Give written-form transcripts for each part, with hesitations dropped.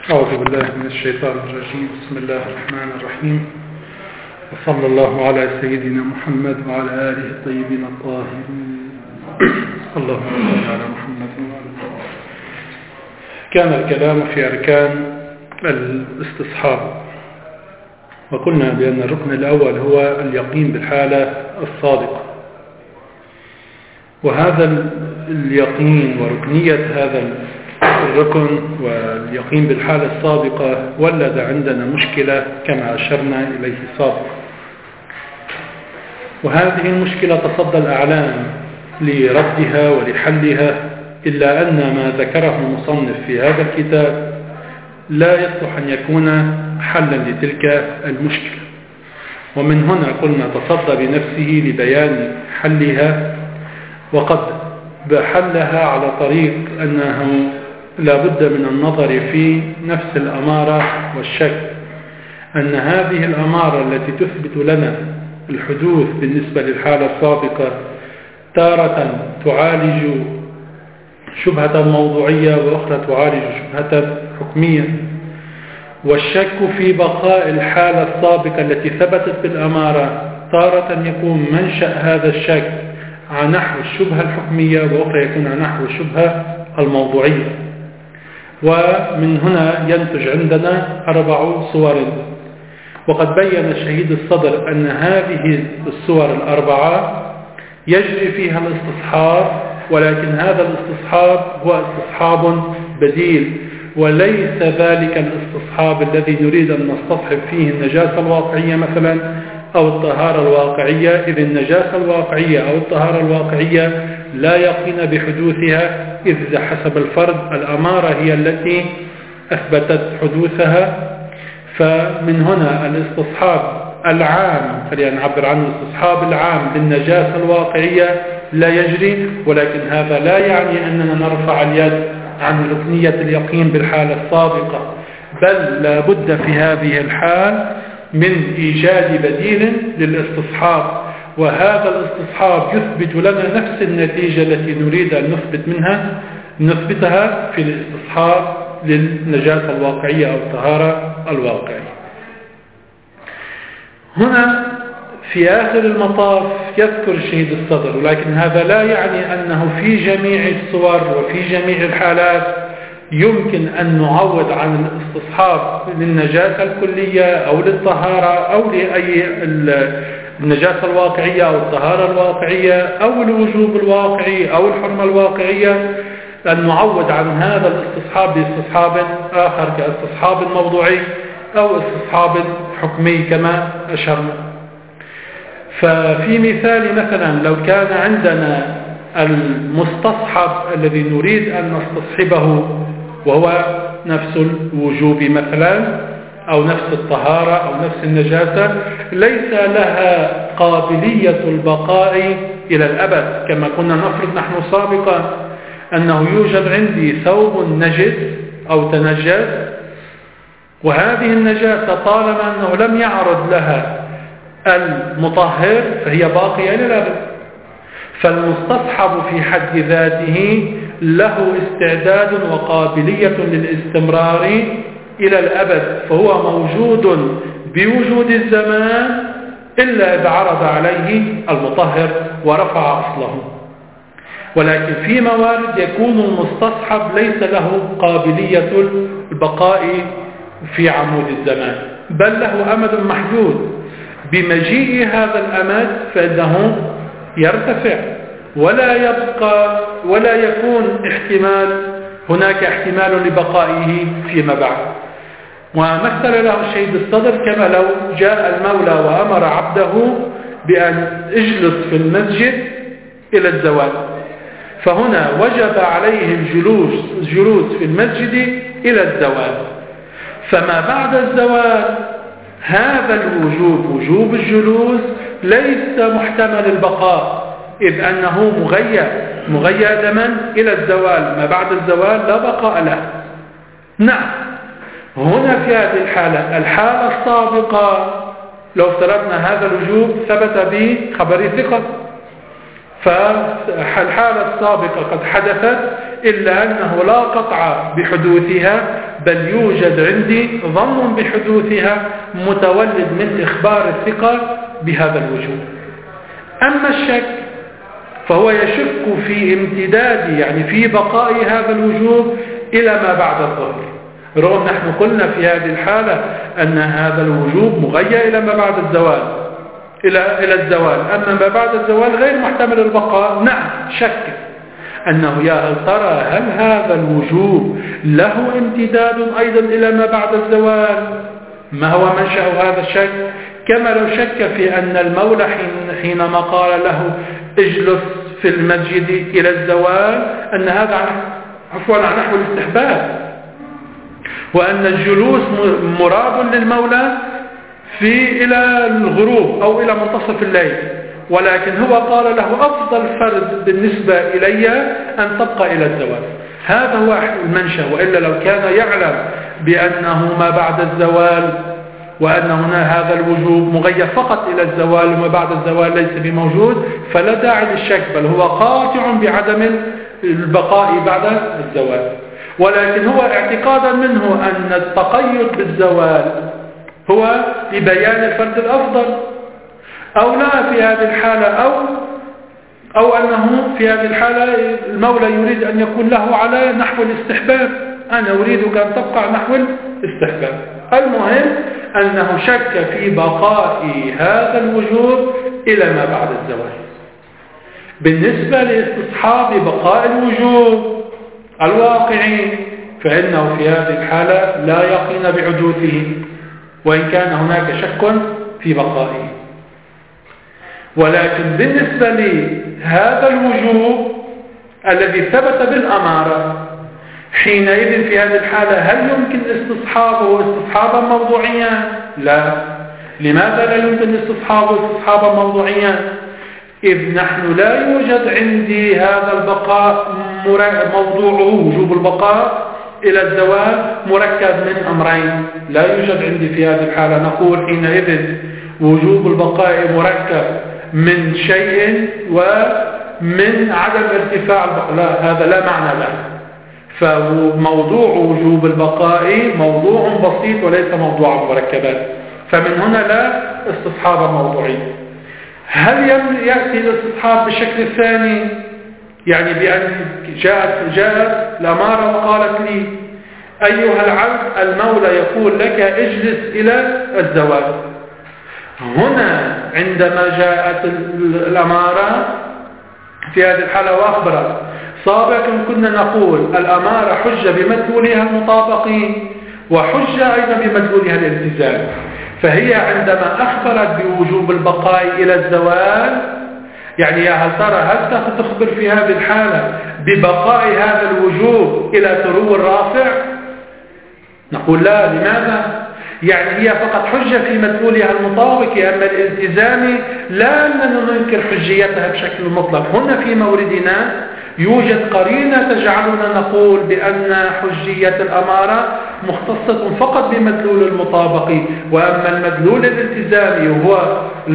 أعوذ بالله من الشيطان الرجيم. بسم الله الرحمن الرحيم، وصلى الله على سيدنا محمد وعلى آله الطيبين الطاهرين. اللهم صل على محمد وعلى آله. كان الكلام في أركان الاستصحاب، وقلنا بأن الركن الأول هو اليقين بالحالة الصادقة، وهذا اليقين وركنية هذا الركن واليقين بالحالة السابقة ولد عندنا مشكلة كما أشرنا إليه سابقا، وهذه المشكلة تصدى الأعلام لردها ولحلها، إلا أن ما ذكره المصنف في هذا الكتاب لا يصلح أن يكون حلا لتلك المشكلة. ومن هنا قلنا تصدى بنفسه لبيان حلها، وقد بحلها على طريق أنه لا بد من النظر في نفس الأمارة والشك، أن هذه الأمارة التي تثبت لنا الحدوث بالنسبة للحالة السابقة تارة تعالج شبهة موضوعية وأخرى تعالج شبهة حكمية، والشك في بقاء الحالة السابقة التي ثبتت بالأمارة تارة يكون منشأ هذا الشك عن نحو الشبهة الحكمية، وأخرى يكون عن نحو الشبهة الموضوعية. ومن هنا ينتج عندنا 4 صور، وقد بين شهيد الصدر أن هذه الصور 4 يجري فيها الاستصحاب، ولكن هذا الاستصحاب هو استصحاب بديل، وليس ذلك الاستصحاب الذي نريد أن نستصحب فيه النجاسة الواقعية مثلا أو الطهارة الواقعية، إذ النجاسة الواقعية أو الطهارة الواقعية لا يقين بحدوثها، إذ حسب الفرد الأمارة هي التي أثبتت حدوثها. فمن هنا الاستصحاب العام، خلينا نعبر عنه الاستصحاب العام للنجاسة الواقعية لا يجري، ولكن هذا لا يعني أننا نرفع اليد عن ركنية اليقين بالحالة السابقة، بل لا بد في هذه الحال من إيجاد بديل للاستصحاب، وهذا الاستصحاب يثبت لنا نفس النتيجة التي نريد أن نثبتها في الاستصحاب للنجاسة الواقعية أو الطهارة الواقعية. هنا في آخر المطاف يذكر شهيد الصدر، ولكن هذا لا يعني أنه في جميع الصور وفي جميع الحالات يمكن أن نعوض عن الاستصحاب للنجاسة الكلية أو للطهارة أو لأي النجاسة الواقعية أو الطهارة الواقعية أو الوجوب الواقعي أو الحرمة الواقعية، أن نعوض عن هذا الاستصحاب باستصحاب آخر كاستصحاب موضوعي أو استصحاب حكمي كما أشرنا. ففي مثال مثلا لو كان عندنا المستصحب الذي نريد أن نستصحبه وهو نفس الوجوب مثلا أو نفس الطهارة أو نفس النجاسة، ليس لها قابلية البقاء إلى الأبد، كما كنا نفرض نحن سابقا أنه يوجد عندي ثوب نجس أو تنجس، وهذه النجاسة طالما أنه لم يعرض لها المطهر فهي باقية إلى الأبد. فالمستصحب في حد ذاته له استعداد وقابلية للاستمرار إلى الأبد، فهو موجود بوجود الزمان إلا إذا عرض عليه المطهر ورفع أصله. ولكن في موارد يكون المستصحب ليس له قابلية البقاء في عمود الزمان، بل له أمد محدود. بمجيء هذا الأمد فإنه يرتفع ولا يبقى ولا يكون هناك احتمال لبقائه فيما بعد. ومثل له الشهيد الصدر كما لو جاء المولى وأمر عبده بأن اجلس في المسجد إلى الزوال، فهنا وجب عليه الجلوس في المسجد إلى الزوال، فما بعد الزوال هذا الوجوب وجوب الجلوس ليس محتمل البقاء، إذ أنه مغيّدا إلى الزوال، ما بعد الزوال لا بقاء له. نعم، هنا في هذه الحالة السابقة لو افترضنا هذا الوجوب ثبت بخبر ثقة، فالحالة السابقة قد حدثت إلا أنه لا قطع بحدوثها، بل يوجد عندي ظن بحدوثها متولد من إخبار الثقة بهذا الوجوب. أما الشك فهو يشك في امتداد، يعني في بقاء هذا الوجوب إلى ما بعد الظهر، رغم نحن قلنا في هذه الحالة أن هذا الوجوب مغير إلى ما بعد الزوال، إلى الزوال. أما ما بعد الزوال غير محتمل البقاء. نعم، شك أنه يا هل ترى هل هذا الوجوب له امتداد أيضا إلى ما بعد الزوال؟ ما هو منشأ هذا الشك؟ كما لو شك في أن المولى حينما قال له اجلس في المسجد إلى الزوال أن هذا عن نحو الاستحباب، وأن الجلوس مراد للمولى إلى الغروب أو إلى منتصف الليل، ولكن هو قال له أفضل فرد بالنسبة إلي أن تبقى إلى الزوال. هذا هو المنشأ. وإلا لو كان يعلم بأنه ما بعد الزوال وأن هنا هذا الوجوب مغير فقط إلى الزوال وما بعد الزوال ليس بموجود، فلا داعي للشك، بل هو قاطع بعدم البقاء بعد الزوال. ولكن هو اعتقادا منه أن التقيد بالزوال هو لبيان الفرد الأفضل، أو لا في هذه الحالة، أو أنه في هذه الحالة المولى يريد أن يكون له على نحو الاستحباب، أنا أريدك أن تبقى نحو الاستحباب. المهم أنه شك في بقاء هذا الوجوب إلى ما بعد الزوال. بالنسبة لاستصحاب بقاء الوجوب الواقعي فإنه في هذه الحالة لا يقين بحدوثه، وإن كان هناك شك في بقائه. ولكن بالنسبة لهذا الوجوب الذي ثبت بالأمارة، حينئذ في هذه الحالة هل يمكن استصحابه استصحابا موضوعيا؟ لا. لماذا لا يمكن استصحابه استصحابا موضوعيا؟ إذ نحن لا يوجد عندي هذا البقاء موضوعه وجوب البقاء إلى الزوال مركب من أمرين. لا يوجد عندي في هذه الحالة نقول حينئذ وجوب البقاء مركب من شيء ومن عدم ارتفاع البقاء، لا، هذا لا معنى له. فموضوع وجوب البقاء موضوع بسيط وليس موضوع مركبات، فمن هنا لا استصحاب موضوعي. هل يأتي الاستصحاب بالشكل الثاني؟ يعني بأن جاءت الأمارة وقالت لي أيها العبد المولى يقول لك اجلس إلى الزوال. هنا عندما جاءت الأمارة في هذه الحالة وأخبرت، سابقا كنا نقول الأمارة حجة بمدلولها المطابق وحجة أيضا بمدلولها الالتزام. فهي عندما أخبرت بوجوب البقاء إلى الزوال، يعني يا هل ترى هل تخبر في هذه الحالة ببقاء هذا الوجوب إلى ترو الرافع؟ نقول لا. لماذا؟ يعني هي فقط حجة في مدلولها المطابق، أما الالتزام لا أننا ننكر حجيتها بشكل مطلق. هنا في موردنا يوجد قرينة تجعلنا نقول بأن حجية الأمارة مختصة فقط بمدلول المطابق، وأما المدلول الالتزامي وهو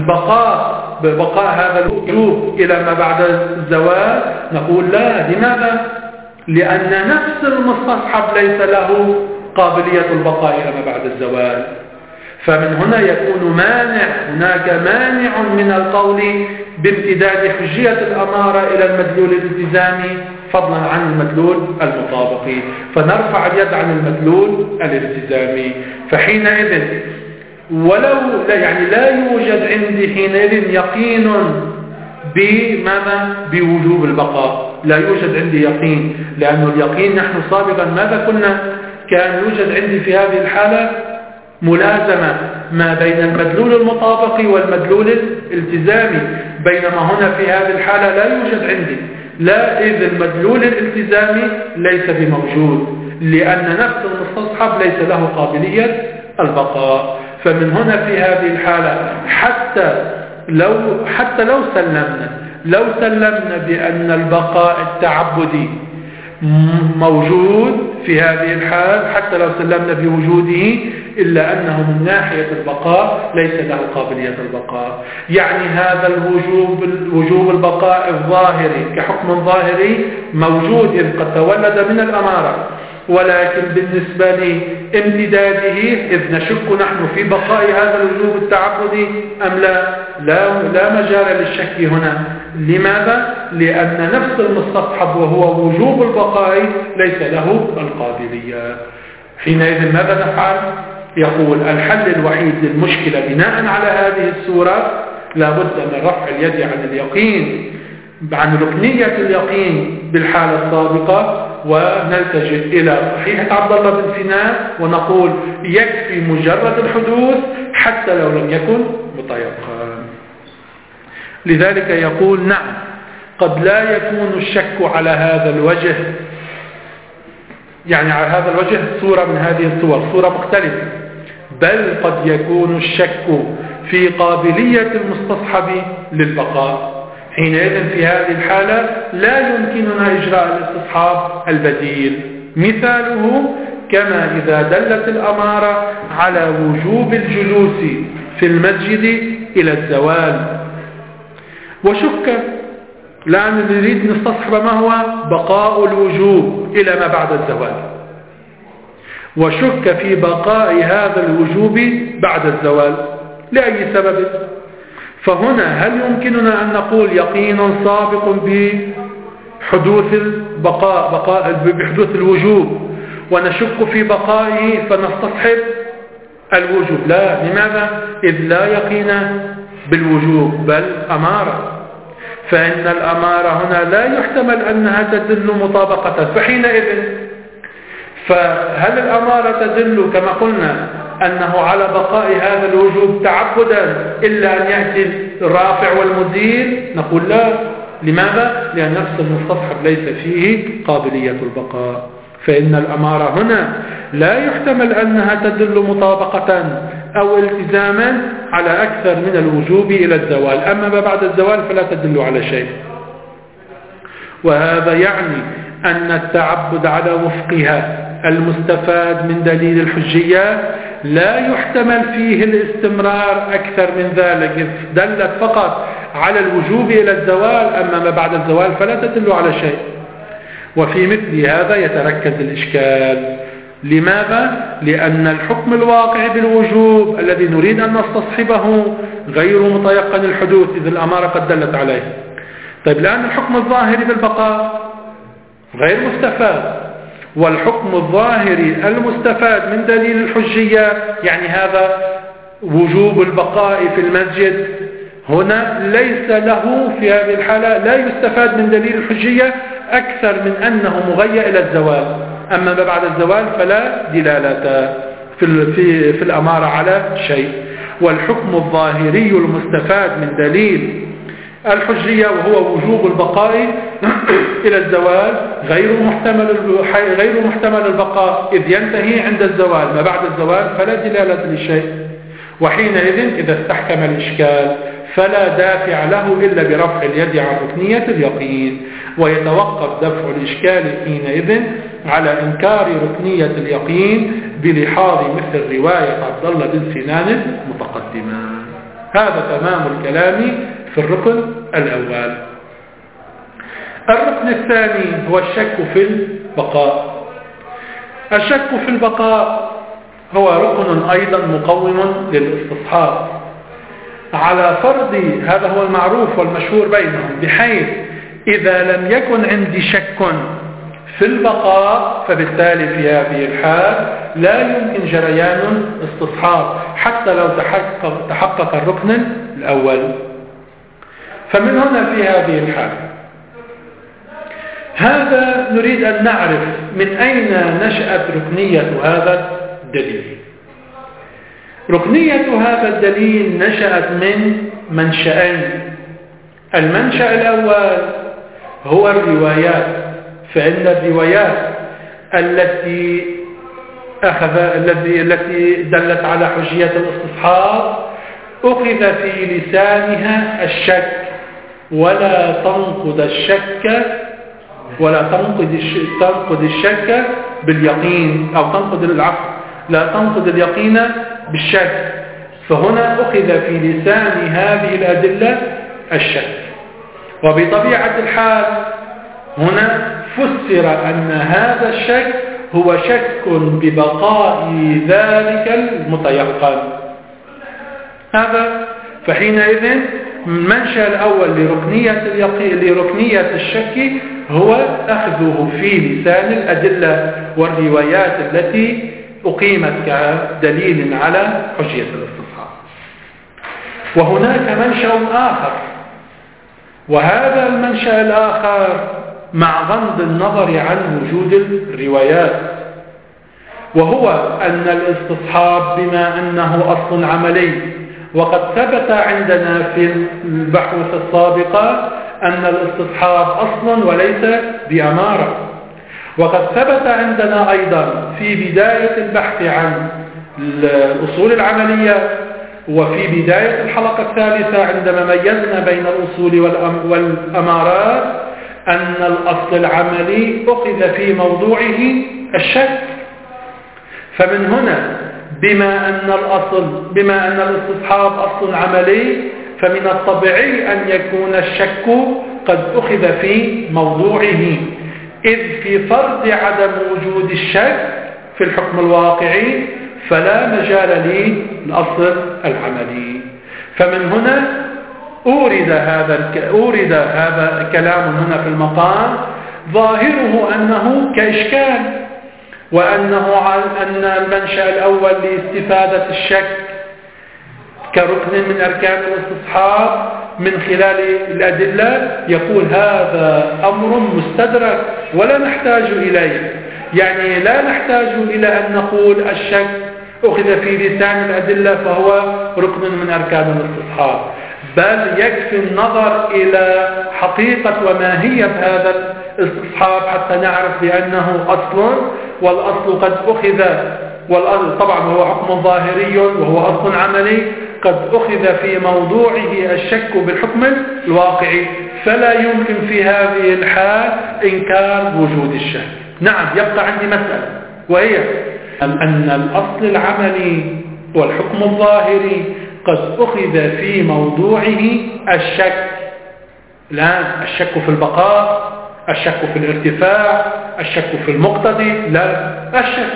بقاء هذا الوجوب إلى ما بعد الزوال نقول لا. لماذا؟ لأن نفس المستصحب ليس له قابلية البقاء إلى ما بعد الزوال. فمن هنا يكون هناك مانع من القول بامتداد حجية الأمارة إلى المدلول الالتزامي فضلا عن المدلول المطابقي، فنرفع اليد عن المدلول الالتزامي. فحينئذ ولو لا يوجد عندي حينئذ يقين بوجوب البقاء، لا يوجد عندي يقين، لأن اليقين نحن سابقا ماذا قلنا؟ كان يوجد عندي في هذه الحالة ملازمة ما بين المدلول المطابقي والمدلول الالتزامي، بينما هنا في هذه الحالة لا يوجد عندي، لا، إذ المدلول الالتزامي ليس بموجود، لأن نفس المستصحب ليس له قابلية البقاء. فمن هنا في هذه الحالة حتى لو سلمنا بأن البقاء التعبدي موجود في هذه الحال حتى لو سلمنا بوجوده، إلا أنه من ناحية البقاء ليس له قابلية البقاء. يعني هذا وجوب البقاء الظاهري كحكم ظاهري موجود إذ قد تولد من الأمارة، ولكن بالنسبة لامتداده إذ نشك نحن في بقاء هذا الوجوب التعبدي أم لا مجال للشك هنا. لماذا؟ لأن نفس المستصحب وهو وجوب البقاء ليس له القابلية. حينئذ ماذا نفعل؟ يقول الحل الوحيد للمشكلة بناء على هذه الصورة لا بد من رفع اليد عن اليقين، عن ركنية اليقين بالحالة السابقة، ونلتجئ إلى صحيحة عبد الله بن سينان ونقول يكفي مجرد الحدوث حتى لو لم يكن متيقنا. لذلك يقول نعم قد لا يكون الشك على هذا الوجه، يعني على هذا الوجه صورة من هذه الصور، صورة مختلفة، بل قد يكون الشك في قابلية المستصحب للبقاء. حينئذ في هذه الحالة لا يمكننا إجراء الاستصحاب البديل. مثاله كما إذا دلت الأمارة على وجوب الجلوس في المسجد إلى الزوال وشك، لأن نريد نستصحب ما هو بقاء الوجوب إلى ما بعد الزوال، وشك في بقاء هذا الوجوب بعد الزوال لأي سبب. فهنا هل يمكننا أن نقول يقين سابق بحدوث بحدوث الوجوب ونشك في بقائه فنستصحب الوجوب؟ لا. لماذا؟ إذ لا يقين بالوجوب بل أمارة، فإن الأمارة هنا لا يحتمل أنها تدل مطابقة. فهل الأمارة تدل كما قلنا أنه على بقاء هذا الوجوب تعبدا إلا أن يأتي الرافع والمزيل؟ نقول لا. لماذا؟ لأن نفس المستصحب ليس فيه قابلية البقاء، فإن الأمارة هنا لا يحتمل أنها تدل مطابقة أو التزاما على أكثر من الوجوب إلى الزوال، أما ما بعد الزوال فلا تدل على شيء. وهذا يعني أن التعبد على وفقها المستفاد من دليل الحجية لا يحتمل فيه الاستمرار أكثر من ذلك، إذ دلت فقط على الوجوب إلى الزوال، أما ما بعد الزوال فلا تدل على شيء. وفي مثل هذا يتركز الإشكال. لماذا؟ لأن الحكم الواقع بالوجوب الذي نريد أن نستصحبه غير متيقن الحدوث إذ الأمارة قد دلت عليه. طيب لأن الحكم الظاهري بالبقاء غير مستفاد، والحكم الظاهري المستفاد من دليل الحجية يعني هذا وجوب البقاء في المسجد هنا ليس له في هذه الحالة لا يستفاد من دليل الحجية أكثر من أنه مغير إلى الزوال، أما ما بعد الزوال فلا دلالة في الأمارة على شيء. والحكم الظاهري المستفاد من دليل الحجية وهو وجوب البقاء إلى الزوال غير محتمل البقاء إذ ينتهي عند الزوال، ما بعد الزوال فلا دلالة لشيء. وحينئذ إذا استحكم الإشكال فلا دافع له إلا برفع اليد عن ركنية اليقين، ويتوقف دفع الإشكال حينئذ على إنكار ركنية اليقين بلحاظ مثل رواية عبد الله بن سينان متقدمة. هذا تمام الكلام في الركن الأول. الركن الثاني هو الشك في البقاء. الشك في البقاء هو ركن أيضا مقوم للاستصحاب على فرض، هذا هو المعروف والمشهور بينهم، بحيث إذا لم يكن عندي شك في البقاء فبالتالي في هذه الحال لا يمكن جريان استصحاب حتى لو تحقق الركن الأول. فمن هنا في هذه الحال هذا نريد أن نعرف من أين نشأت ركنية هذا الدليل. ركنية هذا الدليل نشأت من منشأين. المنشأ الأول هو الروايات، فإن الروايات التي دلت على حجية الاستصحاب أخذ في لسانها الشك، ولا تنقض الشك باليقين، أو تنقض العقل، لا تنقض اليقين بالشك. فهنا أخذ في لسان هذه الأدلة الشك، وبطبيعة الحال هنا فسر أن هذا الشك هو شك ببقاء ذلك المتيقن. هذا فحينئذ المنشأ الأول لركنية الشك هو أخذه في لسان الأدلة والروايات التي أقيمت كدليل على حجية الاستصحاب. وهناك منشأ آخر، وهذا المنشأ الآخر مع غض النظر عن وجود الروايات، وهو أن الاستصحاب بما أنه أصل عملي، وقد ثبت عندنا في البحوث السابقة أن الاستصحاب أصل وليس بأمارة، وقد ثبت عندنا أيضا في بداية البحث عن الأصول العملية وفي بداية الحلقة الثالثة عندما ميزنا بين الأصول والأمارات أن الأصل العملي أخذ في موضوعه الشك. فمن هنا بما أن الاستصحاب أصل عملي، فمن الطبيعي أن يكون الشك قد أخذ في موضوعه، إذ في فرض عدم وجود الشك في الحكم الواقعي فلا مجال للأصل العملي. فمن هنا أورد هذا كلام هنا في المقام ظاهره أنه كإشكال، أن المنشأ الأول لاستفادة الشك كركن من أركان الاستصحاب من خلال الأدلة، يقول هذا أمر مستدرك ولا نحتاج إليه. يعني لا نحتاج إلى أن نقول الشك أخذ في لسان الأدلة فهو ركن من أركان الاستصحاب، بل يكفي النظر إلى حقيقة وماهية هذا الاستصحاب حتى نعرف بأنه أصل، والأصل قد أخذ، والأصل طبعا هو حكم ظاهري وهو أصل عملي قد أخذ في موضوعه الشك بالحكم الواقعي، فلا يمكن في هذه الحال إنكار وجود الشك. نعم، يبقى عندي مسألة، وهي أن الأصل العملي والحكم الظاهري قد أخذ في موضوعه الشك. لا الشك في البقاء، الشك في الارتفاع، الشك في المقتضي، لا الشك.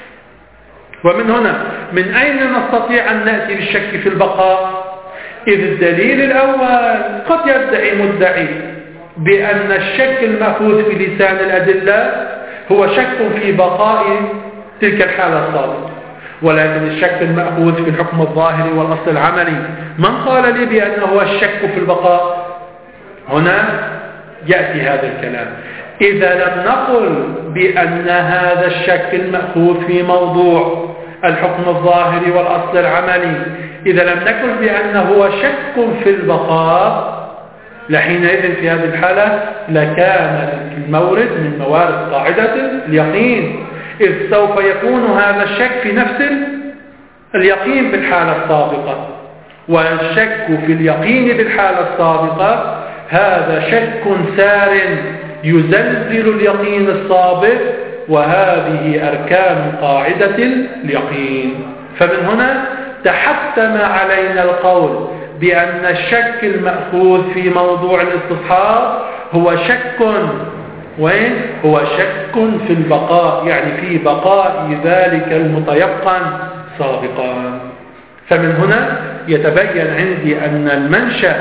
ومن هنا من أين نستطيع أن نأتي بالشك في البقاء؟ إذ الدليل الأول قد يدعي مدعي بأن الشك المأخوذ في لسان الأدلة هو شك في بقاء تلك الحالة السابقة، ولكن الشك المأخوذ في الحكم الظاهري والأصل العملي من قال لي بأنه هو الشك في البقاء؟ هنا يأتي هذا الكلام. إذا لم نقل بأن هذا الشك المأخوذ في موضوع الحكم الظاهري والأصل العملي، إذا لم نقل بأنه هو شك في البقاء، لحينئذ في هذه الحالة لكان المورد من موارد قاعدة اليقين، إذ سوف يكون هذا الشك في نفس اليقين بالحالة السابقة، والشك في اليقين بالحالة السابقة هذا شك سار يزلزل اليقين السابق، وهذه أركان قاعدة اليقين. فمن هنا تحتم علينا القول بأن الشك المأخوذ في موضوع الاستصحاب هو شك، وين؟ هو شك في البقاء، يعني في بقاء ذلك المتيقن سابقا. فمن هنا يتبين عندي أن المنشأ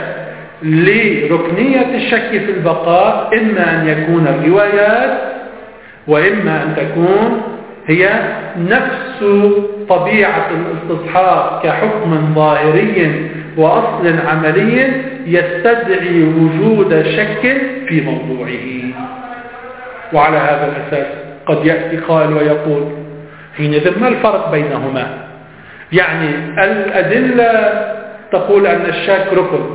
لركنية الشك في البقاء إما أن يكون الروايات، وإما أن تكون هي نفس طبيعة الاستصحاب كحكم ظاهري وأصل عملي يستدعي وجود شك في موضوعه. وعلى هذا الأساس قد يأتي قائل ويقول حينئذ ما الفرق بينهما؟ يعني الأدلة تقول أن الشك ركن،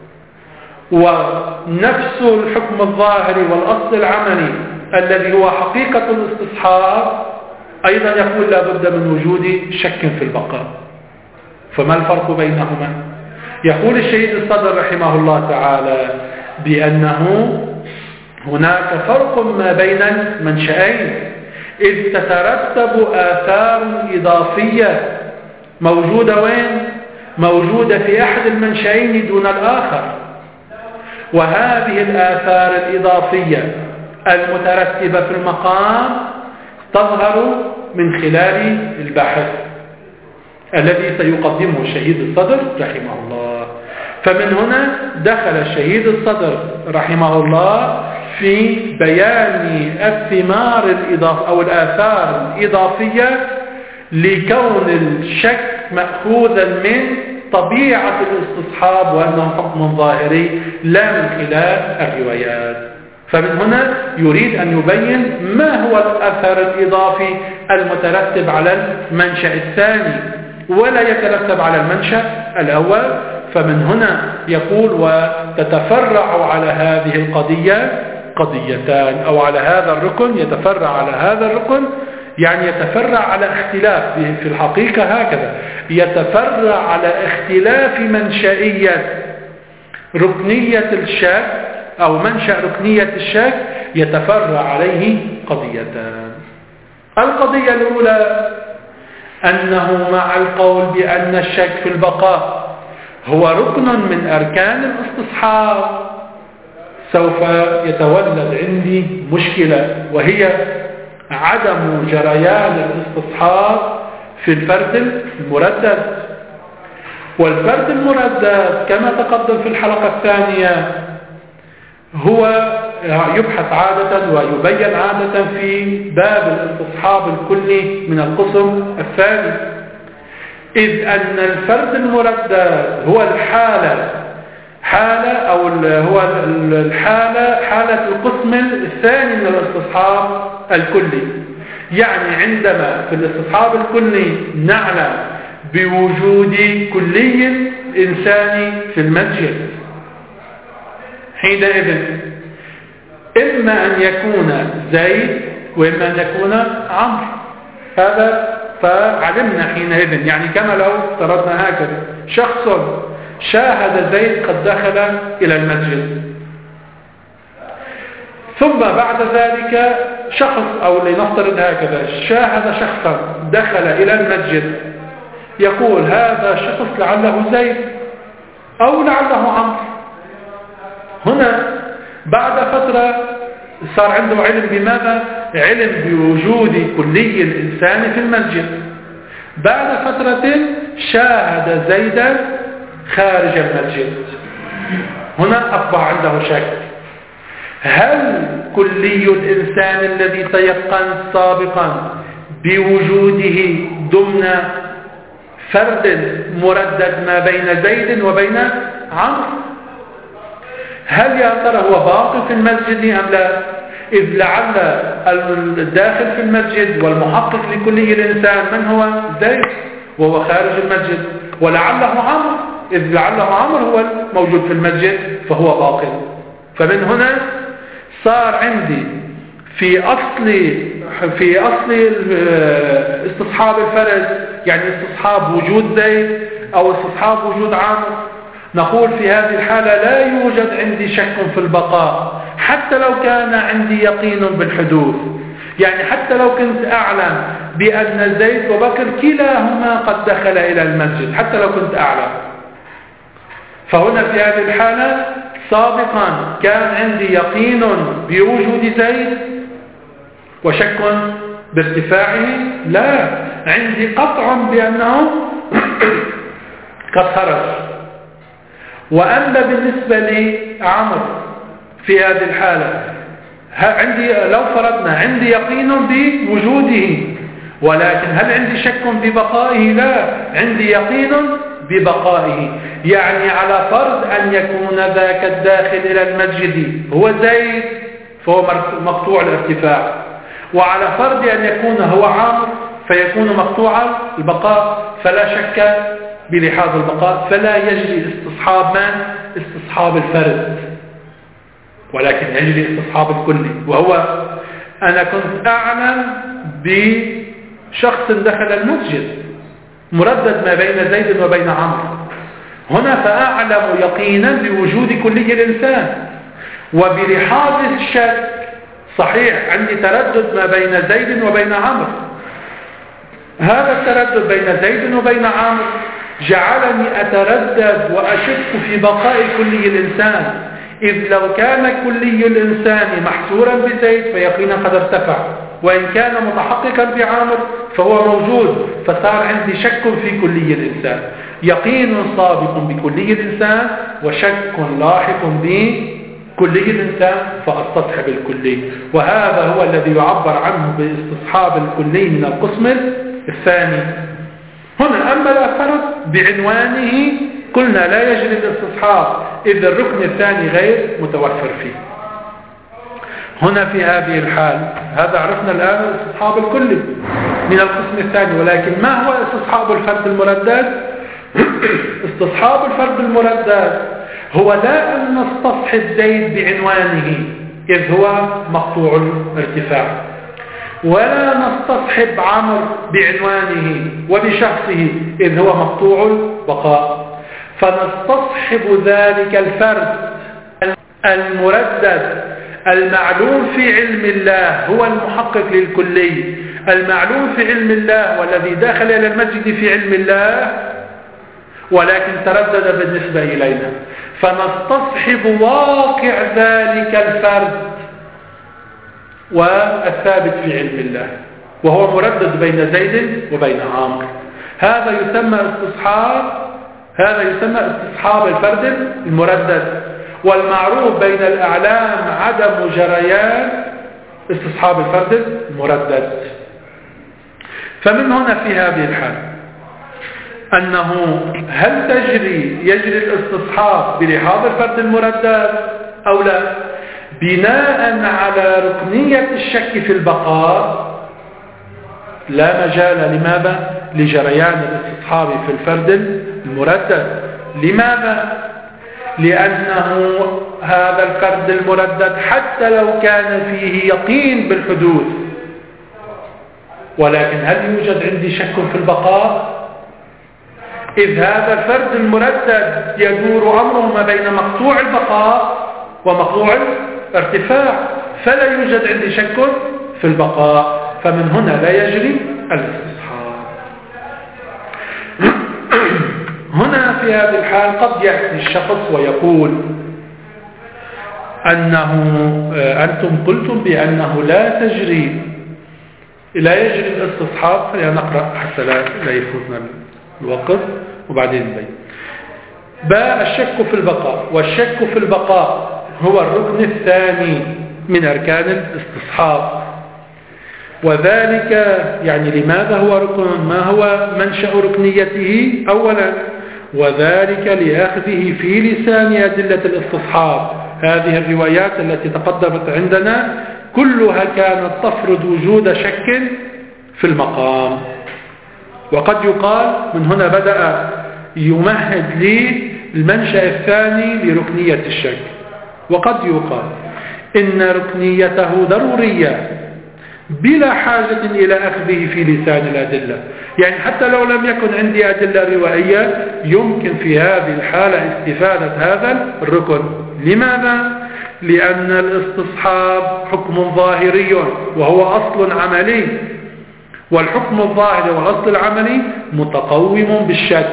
ونفس الحكم الظاهري والأصل العملي الذي هو حقيقة الاستصحاب أيضا يقول لا بد من وجود شك في البقاء. فما الفرق بينهما؟ يقول الشهيد الصدر رحمه الله تعالى بأنه هناك فرق ما بين منشأين، إذ تترتب آثار إضافية موجودة وين؟ موجودة في أحد المنشأين دون الآخر، وهذه الآثار الإضافية المترتبة في المقام تظهر من خلال البحث الذي سيقدمه شهيد الصدر رحمه الله. فمن هنا دخل شهيد الصدر رحمه الله في بيان الثمار الإضافية أو الآثار الإضافية لكون الشك مأخوذا من طبيعة الاستصحاب وأنه حكم ظاهري لا من خلال الروايات. فمن هنا يريد أن يبين ما هو الأثر الإضافي المترتب على المنشأ الثاني ولا يترتب على المنشأ الأول. فمن هنا يقول وتتفرع على هذه القضية قضيتان، أو على هذا الركن يتفرع على هذا الركن، يعني يتفرع على اختلاف في الحقيقة هكذا، يتفرع على اختلاف منشئية ركنية الشك أو منشأ ركنية الشك، يتفرع عليه قضيتان. القضية الأولى أنه مع القول بأن الشك في البقاء هو ركن من أركان الاستصحاب سوف يتولد عندي مشكلة، وهي عدم جريان الاستصحاب في الفرد المردد. والفرد المردد كما تقدم في الحلقة الثانية هو يبحث عادة ويبين عادة في باب الاستصحاب الكلي من القسم الثاني، إذ أن الفرد المردد هو حالة القسم الثاني من الاستصحاب الكلي. يعني عندما في الاستصحاب الكلي نعلم بوجود كلي إنساني في المسجد، حينئذ إما أن يكون زيد وإما أن يكون عمرو. هذا فعلمنا حينئذ، يعني كما لو افترضنا هكذا شخص شاهد زيد قد دخل إلى المسجد، ثم بعد ذلك شخص أو لنفترض هكذا شاهد شخصا دخل إلى المسجد، يقول هذا شخص لعله زيد أو لعله عمرو. هنا بعد فترة صار عنده علم بماذا؟ علم بوجود كلي الإنسان في المسجد. بعد فترة شاهد زيدا خارج المسجد، هنا أصبح عنده شك، هل كلي الإنسان الذي تيقن سابقا بوجوده ضمن فرد مردد ما بين زيد وبين عمرو، هل يا ترى هو باقي في المسجد أم لا؟ إذ لعل الداخل في المسجد والمحقق لكلي الإنسان من هو؟ زيد وهو خارج المسجد، ولعله عمرو إذ لعله عمرو هو موجود في المسجد فهو باقي. فمن هنا صار عندي في أصل استصحاب الفرد، يعني استصحاب وجود زيد أو استصحاب وجود عمرو، نقول في هذه الحالة لا يوجد عندي شك في البقاء حتى لو كان عندي يقين بالحدوث. يعني حتى لو كنت أعلم بأن زيد وبكر كلاهما قد دخل إلى المسجد، حتى لو كنت أعلم، فهنا في هذه الحالة سابقا كان عندي يقين بوجود زيد وشك بارتفاعه، لا، عندي قطع بأنه قد خرج. وأما بالنسبة لعمرو في هذه الحالة عندي لو فرضنا عندي يقين بوجوده، ولكن هل عندي شك ببقائه؟ لا، عندي يقين ببقائه. يعني على فرض أن يكون ذاك الداخل إلى المسجد هو زيد فهو مقطوع الارتفاع، وعلى فرض أن يكون هو عمرو فيكون مقطوع البقاء، فلا شك بلحاظ البقاء، فلا يجري استصحاب من؟ استصحاب الفرد، ولكن يجري استصحاب الكلي. وهو أنا كنت أعلم بشخص دخل المسجد مردد ما بين زيد وبين عمرو، هنا فأعلم يقينا بوجود كلي الإنسان، وبلحاظ الشك صحيح عندي تردد ما بين زيد وبين عمرو، هذا التردد بين زيد وبين عمرو جعلني أتردد وأشك في بقاء كلي الإنسان، إذ لو كان كلي الإنسان محصورا بزيد فيقينا قد ارتفع، وإن كان متحققا بعمرو فهو موجود، فصار عندي شك في كلي الإنسان، يقين سابق بكلي الإنسان وشك لاحق بكلي الإنسان، فأستصحب الكلي. وهذا هو الذي يعبر عنه باستصحاب الكلي من القسم الثاني. هنا أما الأفرد بعنوانه قلنا لا يجري الاستصحاب إذ الركن الثاني غير متوفر فيه. هنا في هذه الحال هذا عرفنا الآن استصحاب الكلي من القسم الثاني، ولكن ما هو استصحاب الفرد المردد؟ استصحاب الفرد المردد هو لا أن نستصحب زيد بعنوانه إذ هو مقطوع الارتفاع، ولا نستصحب عمرو بعنوانه وبشخصه إذ هو مقطوع البقاء، فنستصحب ذلك الفرد المردد المعلوم في علم الله هو المحقق للكلي، المعلوم في علم الله والذي دخل إلى المسجد في علم الله ولكن تردد بالنسبة إلينا، فنستصحب واقع ذلك الفرد والثابت في علم الله وهو مردد بين زيد وبين عمرو. هذا يسمى استصحاب الفرد المردد. والمعروف بين الأعلام عدم جريان استصحاب الفرد المردد. فمن هنا في هذه الحال أنه هل يجري الاستصحاب بلحاظ الفرد المردد أو لا؟ بناء على ركنية الشك في البقاء لا مجال لماذا؟ لجريان الاستصحاب في الفرد المردد. لماذا؟ لأنه هذا الفرد المردد حتى لو كان فيه يقين بالحدوث، ولكن هل يوجد عندي شك في البقاء؟ إذ هذا الفرد المردد يدور أمره ما بين مقطوع البقاء ومقطوع الارتفاع، فلا يوجد عندي شك في البقاء، فمن هنا لا يجري الاستصحاب. هنا في هذه الحال قد يأتي الشخص ويقول أنتم قلتم بأنه لا يجري الاستصحاب. خلينا نقرأ حتى لا يفوتنا الوقت وبعدين نبين. باء الشك في البقاء، والشك في البقاء هو الركن الثاني من أركان الاستصحاب، وذلك يعني لماذا هو ركن؟ ما هو منشأ ركنيته؟ أولا وذلك لأخذه في لسان أدلة الاستصحاب. هذه الروايات التي تقدمت عندنا كلها كانت تفرض وجود شك في المقام، وقد يقال من هنا بدأ يمهد للمنشأ الثاني لركنية الشك، وقد يقال إن ركنيته ضرورية بلا حاجة إلى أخذه في لسان الأدلة، يعني حتى لو لم يكن عندي أدلة روائية يمكن في هذه الحالة استفادة هذا الركن. لماذا؟ لأن الاستصحاب حكم ظاهري وهو أصل عملي، والحكم الظاهري والأصل العملي متقوم بالشك.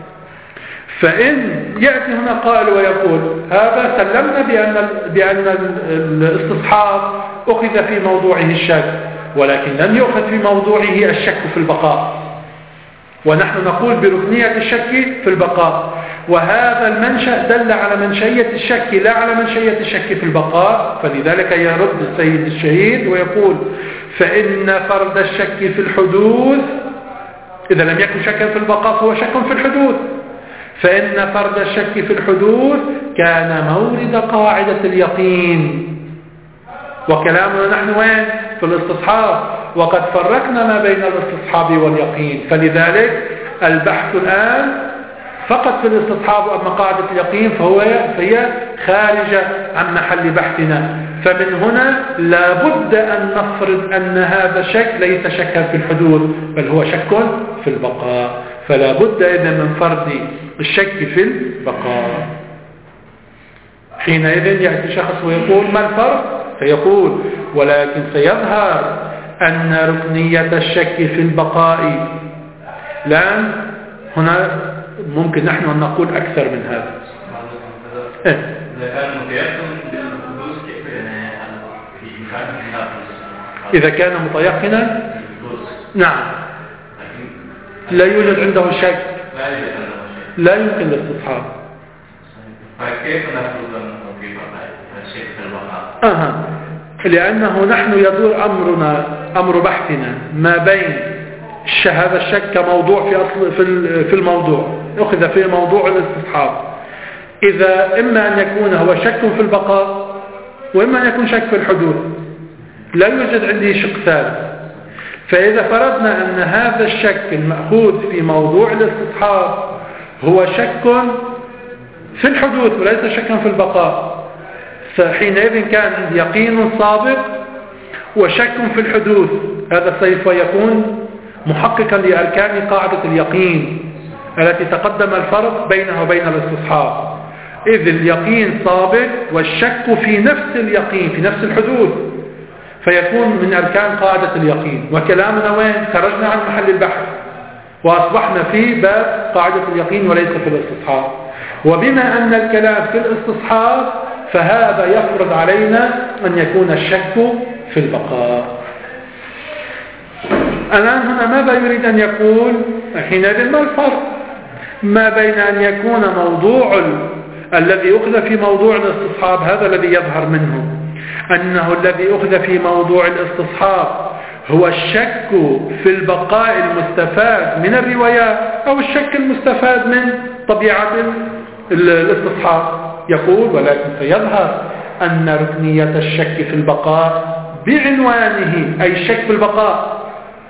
فإن يأتي هنا قائل ويقول هذا سلمنا بأن الاستصحاب أخذ في موضوعه الشك، ولكن لم يؤخذ في موضوعه الشك في البقاء، ونحن نقول بركنية الشك في البقاء، وهذا المنشأ دل على منشأية الشك لا على منشأية الشك في البقاء. فلذلك يرد السيد الشهيد ويقول فإن فرض الشك في الحدوث إذا لم يكن شكا في البقاء فهو شك في الحدوث، فإن فرض الشك في الحدوث كان مورد قاعدة اليقين. وكلامنا نحن وين؟ في الاستصحاب، وقد فرقنا ما بين الاستصحاب واليقين، فلذلك البحث الآن فقط في الاستصحاب، وأما قاعدة اليقين فهي خارجة عن محل بحثنا. فمن هنا لابد أن نفرض أن هذا الشك ليس شكا في الحدوث بل هو شك في البقاء، فلا بد إذن من فرض الشك في البقاء. حينئذ يأتي شخص ويقول ما الفرق؟ فيقول ولكن سيظهر أن ركنية الشك في البقاء، الآن هنا ممكن نحن أن نقول أكثر من هذا. إذا كان متيقنا نعم لا يوجد عنده شك، لا يمكن الاستصحاب. فكيف نفرض أنه في بقاء الشك في البقاء؟ لأنه نحن يدور أمرنا، أمر بحثنا ما بين هذا الشك كموضوع في الموضوع أخذ في موضوع الاستصحاب، إذا إما أن يكون هو شك في البقاء وإما أن يكون شك في الحدوث، لا يوجد عندي شق ثالث. فإذا فرضنا أن هذا الشك المأخوذ في موضوع الاستصحاب هو شك في الحدوث وليس شكا في البقاء، فحينئذ كان يقين سابق وشك في الحدوث، هذا سوف يكون محققا لأركان قاعدة اليقين التي تقدم الفرق بينها وبين الاستصحاب، إذ اليقين سابق والشك في نفس اليقين في نفس الحدوث، فيكون من أركان قاعدة اليقين. وكلامنا وين؟ خرجنا عن محل البحث وأصبحنا في باب قاعدة اليقين وليس في الاستصحاب. وبما أن الكلام في الاستصحاب فهذا يفرض علينا أن يكون الشك في البقاء. الآن هنا ماذا يريد أن يقول؟ حينئذ ما الفرق ما بين أن يكون موضوع الذي أخذ في موضوع الاستصحاب، هذا الذي يظهر منه أنه الذي أخذ في موضوع الاستصحاب هو الشك في البقاء المستفاد من الروايات أو الشك المستفاد من طبيعة الاستصحاب. يقول ولكن سيظهر أن ركنية الشك في البقاء بعنوانه أي الشك في البقاء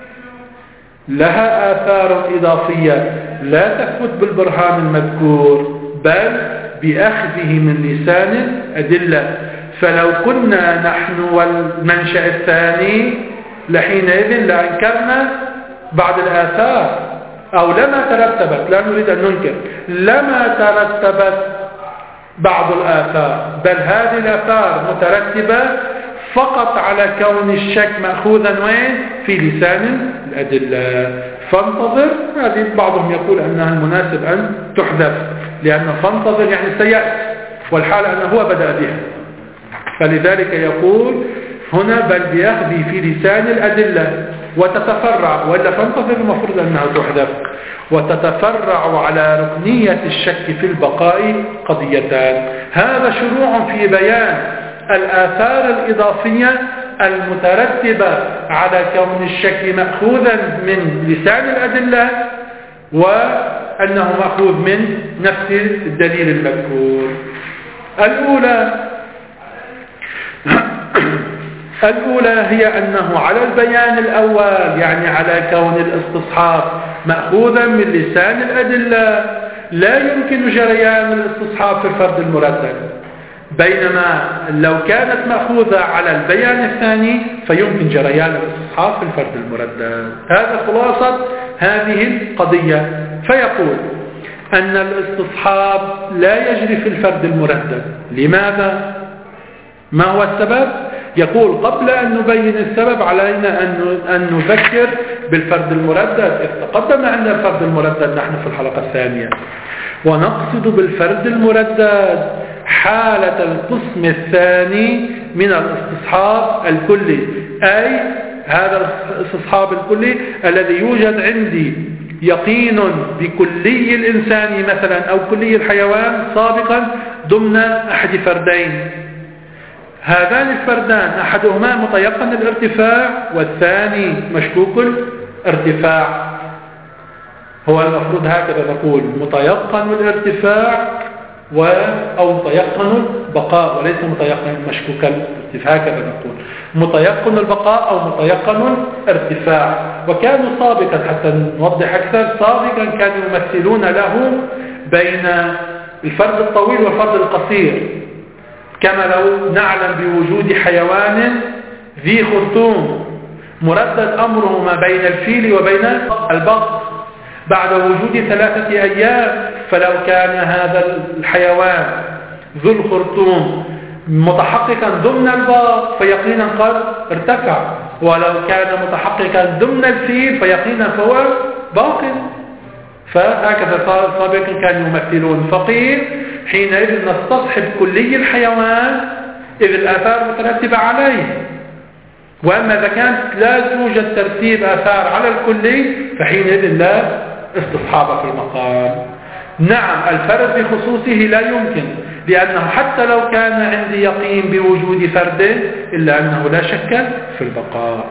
لها آثار إضافية لا تثبت بالبرهان المذكور بل بأخذه من لسان الأدلة. فلو كنا نحن والمنشأ الثاني لحينئذ لأنكرنا بعض الآثار أو لما ترتبت، لا نريد أن ننكر، لما ترتبت بعض الآثار، بل هذه الآثار مترتبة فقط على كون الشك مأخوذا وين؟ في لسان الأدلة. فانتظر، هذه بعضهم يقول أنها المناسب أن تحذف، لأن فانتظر يعني سيأتي، والحال أنه هو بدأ بها، فلذلك يقول هنا بل بأخذ في لسان الأدلة وتتفرع، وإلا فانتظر المفروض أنها تحذف. وتتفرع على ركنية الشك في البقاء قضيتان. هذا شروع في بيان الآثار الإضافية المترتبة على كون الشك مأخوذا من لسان الأدلة وأنه مأخوذ من نفس الدليل المذكور. الأولى هي أنه على البيان الأول، يعني على كون الاستصحاب مأخوذا من لسان الأدلة، لا يمكن جريان الاستصحاب في الفرد المرتب، بينما لو كانت مأخوذة على البيان الثاني فيمكن جريان الاستصحاب في الفرد المرتب. هذا خلاصة هذه القضية. فيقول أن الاستصحاب لا يجري في الفرد المرتب. لماذا؟ ما هو السبب؟ يقول قبل أن نبين السبب علينا أن نذكر بالفرد المردد، إذ تقدم عندنا الفرد المردد نحن في الحلقة الثانية، ونقصد بالفرد المردد حالة القسم الثاني من الاستصحاب الكلي، أي هذا الاستصحاب الكلي الذي يوجد عندي يقين بكلي الإنسان مثلا أو كلي الحيوان سابقا ضمن أحد فردين. هذان الفردان أحدهما متيقن الارتفاع والثاني مشكوك الارتفاع. هو المفروض هكذا نقول متيقن الارتفاع أو متيقن البقاء، وليس متيقن مشكوك الارتفاع، هكذا نقول متيقن البقاء أو متيقن الارتفاع. وكانوا سابقا حتى نوضح أكثر، سابقا كانوا يمثلون له بين الفرد الطويل والفرد القصير، كما لو نعلم بوجود حيوان ذي خرطوم مردد أمره ما بين الفيل وبين البط بعد وجود 3 أيام، فلو كان هذا الحيوان ذو الخرطوم متحققا ضمن الباء فيقينا قد ارتفع، ولو كان متحققا ضمن الفيل فيقينا فهو باطل. فهكذا سابقا كانوا يمثلون. فقيل حينئذ نستصحب كلي الحيوان إذ الآثار مترتبة عليه. وأما إذا كانت لا توجد ترتيب آثار على الكلي فحينئذ لا استصحاب في المقام. نعم الفرد بخصوصه لا يمكن، لأنه حتى لو كان عندي يقين بوجود فرد إلا أنه لا شك في البقاء.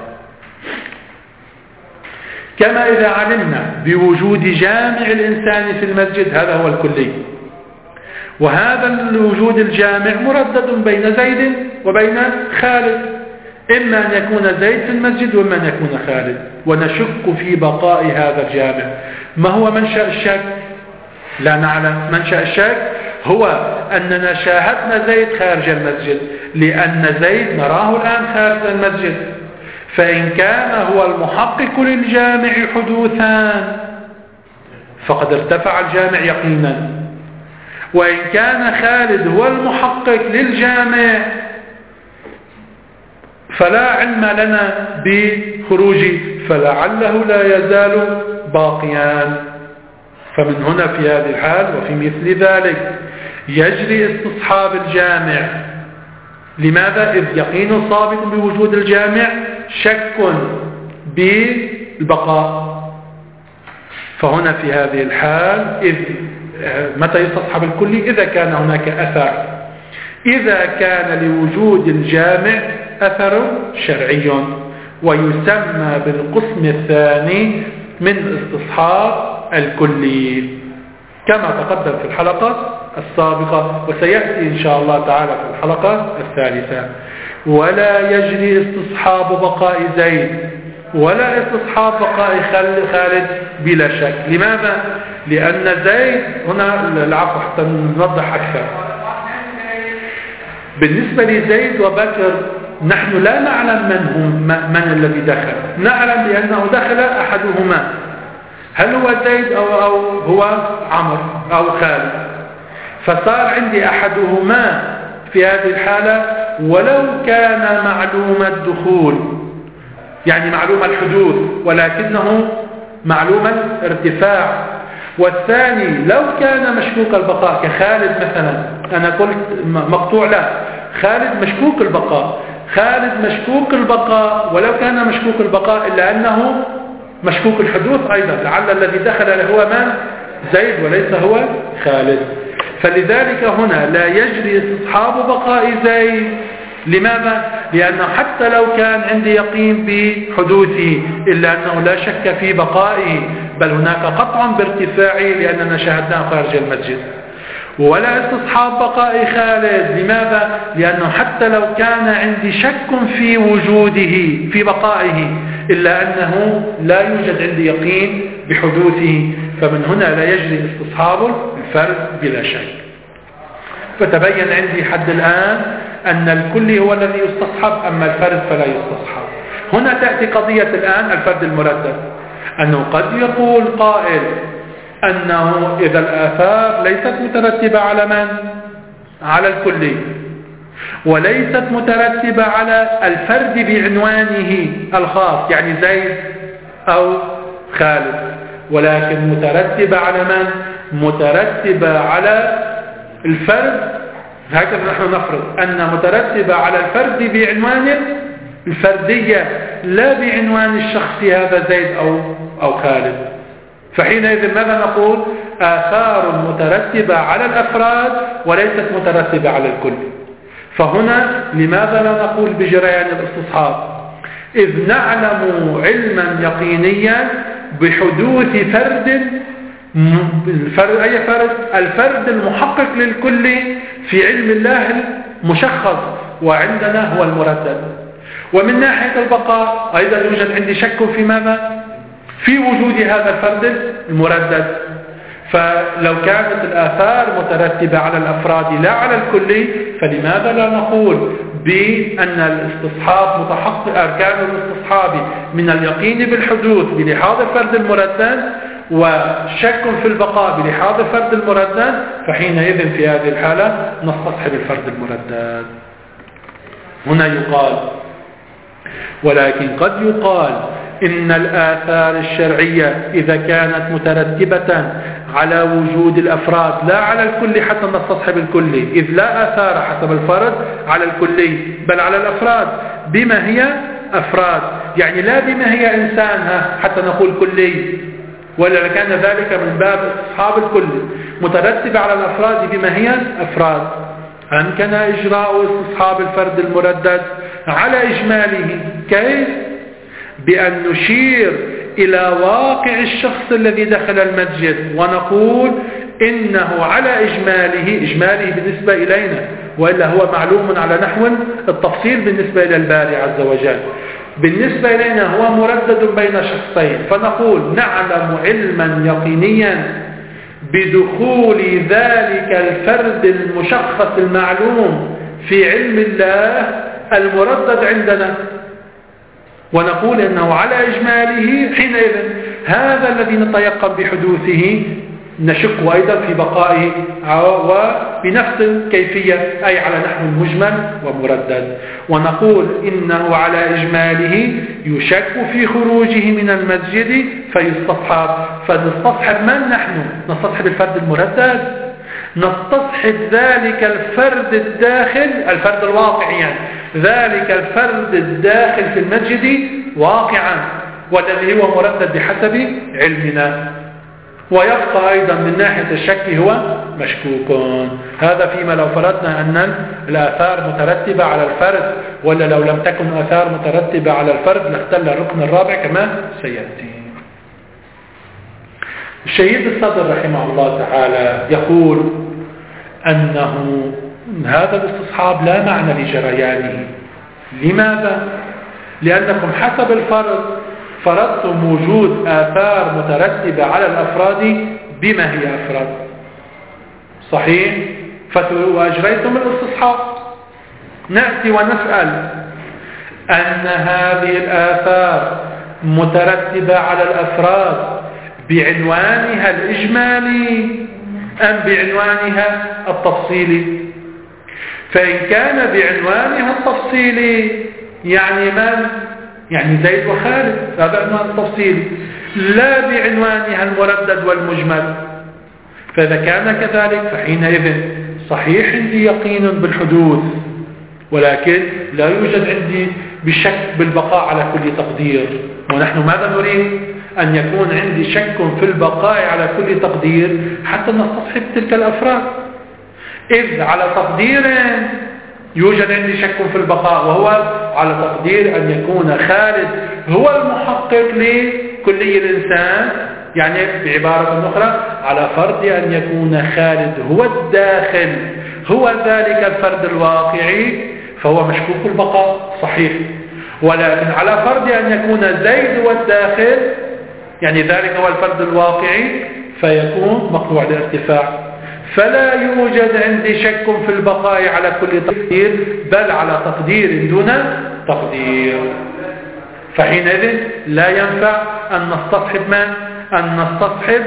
كما إذا علمنا بوجود جامع الإنسان في المسجد، هذا هو الكلي، وهذا الوجود الجامع مردد بين زيد وبين خالد، إما أن يكون زيد في المسجد وإما أن يكون خالد، ونشك في بقاء هذا الجامع. ما هو منشأ الشك؟ لا نعلم. منشأ الشك هو أننا شاهدنا زيد خارج المسجد، لأن زيد نراه الآن خارج المسجد، فإن كان هو المحقق للجامع حدوثا فقد ارتفع الجامع يقينا، وإن كان خالد هو المحقق للجامع فلا علم لنا بخروجه، فلعله لا يزال باقيا. فمن هنا في هذه الحال وفي مثل ذلك يجري استصحاب الجامع. لماذا؟ إذ يقين سابق بوجود الجامع شك بالبقاء. فهنا في هذه الحال متى يستصحب الكلي؟ إذا كان هناك أثر، إذا كان لوجود الجامع أثر شرعي، ويسمى بالقسم الثاني من استصحاب الكلي كما تقدم في الحلقة السابقة، وسيأتي إن شاء الله تعالى في الحلقة الثالثة. ولا يجري استصحاب بقاء زيد ولا استصحاب بقاء خالد بلا شك. لماذا؟ لأن زيد هنا العفو حتى نوضح أكثر. بالنسبة لزيد وبكر نحن لا نعلم من الذي دخل، نعلم بأنه دخل أحدهما، هل هو زيد أو هو عمرو أو خالد. فصار عندي أحدهما في هذه الحالة ولو كان معلوم الدخول، يعني معلوم الحدوث ولكنه معلوم الارتفاع، والثاني لو كان مشكوك البقاء كخالد مثلا. أنا قلت مقطوع، لا، خالد مشكوك البقاء، خالد مشكوك البقاء ولو كان مشكوك البقاء إلا أنه مشكوك الحدوث أيضا، لعل الذي دخل هو من؟ زيد وليس هو خالد. فلذلك هنا لا يجري استصحاب بقاء زيد. لماذا؟ لأنه حتى لو كان عندي يقين بحدوثه إلا أنه لا شك في بقائه، بل هناك قطع بارتفاعه لأننا شاهدناه خارج المسجد. ولا استصحاب بقاء خالد. لماذا؟ لأنه حتى لو كان عندي شك في وجوده في بقائه إلا أنه لا يوجد عندي يقين بحدوثه، فمن هنا لا يجري استصحاب الفرد بلا شك. فتبين عندي حد الآن أن الكل هو الذي يستصحب، أما الفرد فلا يستصحب. هنا تأتي قضية الآن الفرد المردد، أنه قد يقول قائل أنه إذا الآثار ليست مترتبة على من؟ على الكلي، وليست مترتبة على الفرد بعنوانه الخاص، يعني زيد أو خالد، ولكن مترتبة على من؟ مترتبة على الفرد. هكذا نحن نفرض أن مترتبة على الفرد بعنوان الفردية لا بعنوان الشخص هذا زيد أو خالد. فحينئذ ماذا نقول؟ آثار مترتبة على الأفراد وليست مترتبة على الكل. فهنا لماذا لا نقول بجريان الاستصحاب؟ إذ نعلم علما يقينيا بحدوث فرد. أي فرد؟ الفرد المحقق للكل في علم الله المشخص، وعندنا هو المردد. ومن ناحية البقاء أيضا يوجد عندي شك في ماذا؟ في وجود هذا الفرد المردد. فلو كانت الآثار مترتبة على الأفراد لا على الكل، فلماذا لا نقول بأن الاستصحاب متحقق، أركان الاستصحاب من اليقين بالحدوث بلحاظ الفرد المردد، وشك في البقاء بلحاظ الفرد المردد، فحينئذ في هذه الحالة نستصحب الفرد المردد. هنا يقال: ولكن قد يقال إن الآثار الشرعية إذا كانت مترتبة على وجود الأفراد لا على الكل حتى نستصحب الكلي، إذ لا آثار حسب الفرد على الكلي بل على الأفراد بما هي أفراد، يعني لا بما هي إنسان حتى نقول كلي، ولا كان ذلك من باب استصحاب الكلي، مترتبة على الأفراد بما هي أفراد. أمكن إجراء استصحاب الفرد المردد على إجماله. كيف؟ بأن نشير إلى واقع الشخص الذي دخل المسجد ونقول إنه على إجماله بالنسبة إلينا، وإلا هو معلوم على نحو التفصيل بالنسبة إلى الباري عز وجل. بالنسبة إلينا هو مردد بين شخصين، فنقول نعلم علما يقينيا بدخول ذلك الفرد المشخص المعلوم في علم الله المردد عندنا، ونقول إنه على إجماله. حينئذ هذا الذي نتيقن بحدوثه نشك أيضا في بقائه وبنفس الكيفية، أي على نحو مجمل ومردد، ونقول إنه على إجماله يشك في خروجه من المسجد فيستصحب. فنستصحب من نحن؟ نستصحب الفرد المردد، نستصحب ذلك الفرد الداخل، الفرد الواقعي يعني، ذلك الفرد الداخل في المسجد واقعا والذي هو مردد بحسب علمنا. ويبقى أيضا من ناحية الشك هو مشكوك. هذا فيما لو فرضنا أن الآثار مترتبة على الفرد، ولا لو لم تكن آثار مترتبة على الفرد لاختل الركن الرابع كما سيأتي. الشهيد الصدر رحمه الله تعالى يقول أنه هذا الاستصحاب لا معنى لجريانه. لماذا؟ لأنكم حسب الفرض فرضتم وجود آثار مترتبة على الأفراد بما هي أفراد، صحيح؟ وأجريتم الاستصحاب. نأتي ونسأل أن هذه الآثار مترتبة على الأفراد بعنوانها الإجمالي أم بعنوانها التفصيلي؟ فإن كان بعنوانها التفصيلي يعني من؟ يعني زيد وخالد، هذا عنوان التفصيلي، لا بعنوانها المردد والمجمل. فإذا كان كذلك فحينئذ صحيح عندي يقين بالحدوث، ولكن لا يوجد عندي بشك بالبقاء على كل تقدير. ونحن ماذا نريد؟ أن يكون عندي شك في البقاء على كل تقدير حتى نستصحب تلك الأفراد. إذ على تقدير يوجد عندي شك في البقاء، وهو على تقدير أن يكون خالد هو المحقق لكلي الإنسان، يعني بعبارة أخرى على فرض أن يكون خالد هو الداخل، هو ذلك الفرد الواقعي، فهو مشكوك البقاء صحيح. ولكن على فرض أن يكون زيد هو الداخل، يعني ذلك هو الفرد الواقعي، فيكون مقطوع الارتفاع. فلا يوجد عندي شك في البقاء على كل تقدير، بل على تقدير دون تقدير. فحينئذ لا ينفع أن نستصحب أن نستصحب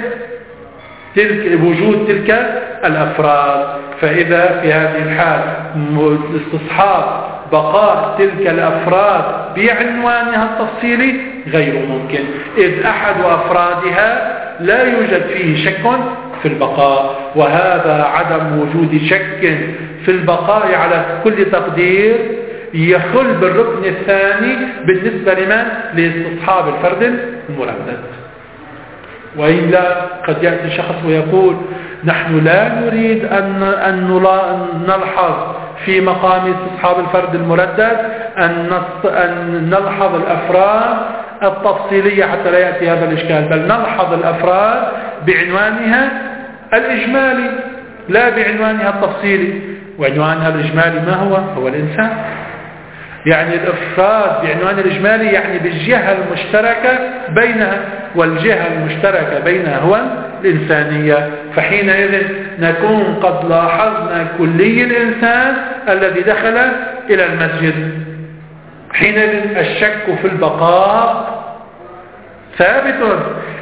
وجود تلك الأفراد. فإذا في هذه الحال استصحاب بقاء تلك الأفراد بعنوانها التفصيلي غير ممكن، إذ أحد أفرادها لا يوجد فيه شك في البقاء، وهذا عدم وجود شك في البقاء على كل تقدير يخل بالركن الثاني بالنسبة لمن؟ لاستصحاب الفرد المردد. وإلا قد يأتي شخص ويقول نحن لا نريد أن نلحظ في مقام استصحاب الفرد المردد أن نلحظ الأفراد التفصيلية حتى لا يأتي هذا الإشكال، بل نلحظ الأفراد بعنوانها الإجمالي لا بعنوانها التفصيلي. وعنوانها الإجمالي ما هو الإنسان، يعني الإفراد بعنوان الإجمالي يعني بالجهة المشتركة بينها، والجهة المشتركة بينها هو الإنسانية. فحينئذ نكون قد لاحظنا كلي الإنسان الذي دخل إلى المسجد. حينئذ الشك في البقاء ثابت،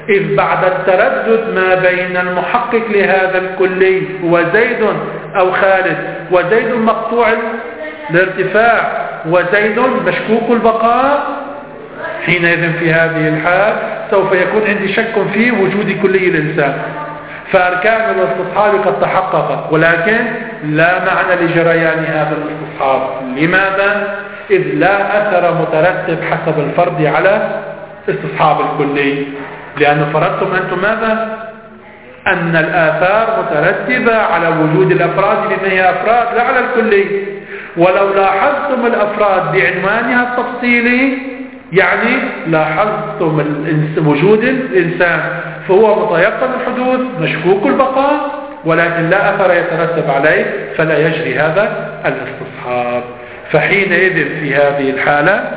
إذ بعد التردد ما بين المحقق لهذا الكلي هو زيد أو خالد، وزيد مقطوع الارتفاع وزيد مشكوك البقاء، حينئذ في هذه الحال سوف يكون عندي شك في وجود كلي الإنسان. فأركان الاستصحاب قد تحققت، ولكن لا معنى لجريان هذا الاستصحاب. لماذا؟ إذ لا أثر مترتب حسب الفرض على استصحاب الكلي، لأنه فرضتم أنتم ماذا؟ أن الآثار مترتبة على وجود الأفراد بما هي أفراد لا على الكلي. ولو لاحظتم الأفراد بعنوانها التفصيلي يعني لاحظتم وجود الإنسان، فهو متيقن الحدوث مشكوك البقاء، ولكن لا أثر يترتب عليه، فلا يجري هذا الاستصحاب. فحينئذ في هذه الحالة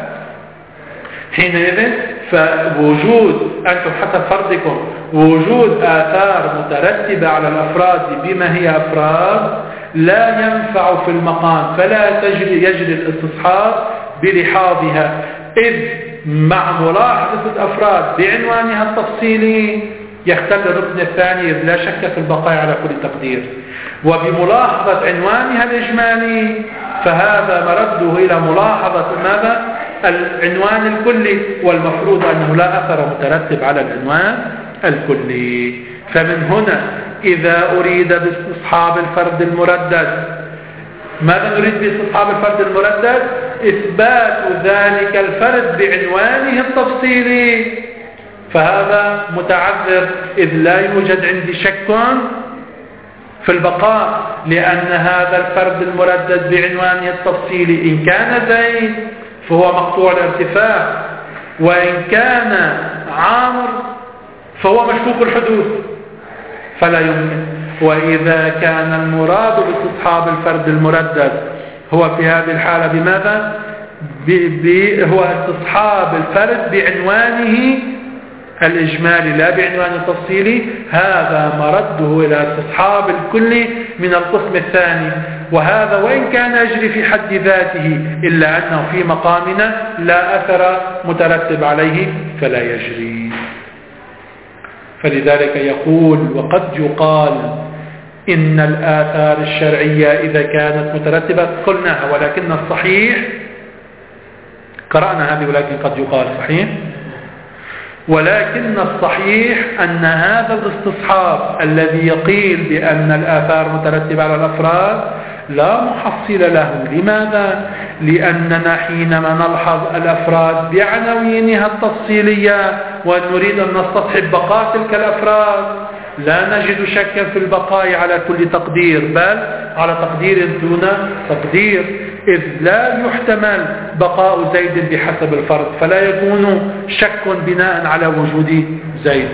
فوجود أنتم حسب فرضكم وجود آثار مترتبة على الأفراد بما هي أفراد لا ينفع في المقام، فلا يجري الاستصحاب بلحاظها، إذ مع ملاحظة الأفراد بعنوانها التفصيلي يختل الركن الثاني، إذ لا شك في البقاء على كل تقدير. وبملاحظة عنوانها الإجمالي فهذا مرده إلى ملاحظة ماذا؟ العنوان الكلي، والمفروض أنه لا أثر مترتب على العنوان الكلي. فمن هنا إذا أريد باستصحاب الفرد المردد، ماذا نريد باستصحاب الفرد المردد؟ إثبات ذلك الفرد بعنوانه التفصيلي، فهذا متعذر إذ لا يوجد عندي شك في البقاء، لأن هذا الفرد المردد بعنوانه التفصيلي إن كان زيد فهو مقطوع الارتفاع، وإن كان عامر فهو مشكوك الحدوث، فلا يمكن. وإذا كان المراد باستصحاب الفرد المردد هو في هذه الحالة بماذا؟ هو استصحاب الفرد بعنوانه الإجمالي لا بعنوان التفصيلي، هذا مرده إلى استصحاب الكل من القسم الثاني. وهذا وإن كان يجري في حد ذاته إلا أنه في مقامنا لا أثر مترتب عليه فلا يجري. فلذلك يقول وقد يقال إن الآثار الشرعية إذا كانت مترتبة قلناها، ولكن الصحيح قرأنا هذه، ولكن قد يقال صحيح، ولكن الصحيح أن هذا الاستصحاب الذي يقيل بأن الآثار مترتبة على الأفراد لا محصل له. لماذا؟ لأننا حينما نلحظ الأفراد بعناوينها التفصيلية ونريد أن نستصحب بقاء تلك الأفراد لا نجد شكا في البقاء على كل تقدير، بل على تقدير دون تقدير، إذ لا يحتمل بقاء زيد بحسب الفرد، فلا يكون شك بناء على وجود زيد.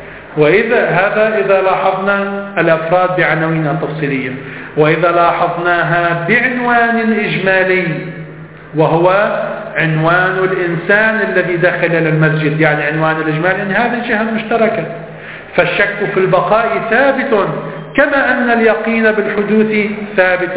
إذا لاحظنا الأفراد بعناوينها التفصيلية، وإذا لاحظناها بعنوان إجمالي وهو عنوان الإنسان الذي دخل إلى المسجد، يعني عنوان الإجمالي أن هذه الجهة المشتركة، فالشك في البقاء ثابت كما أن اليقين بالحدوث ثابت،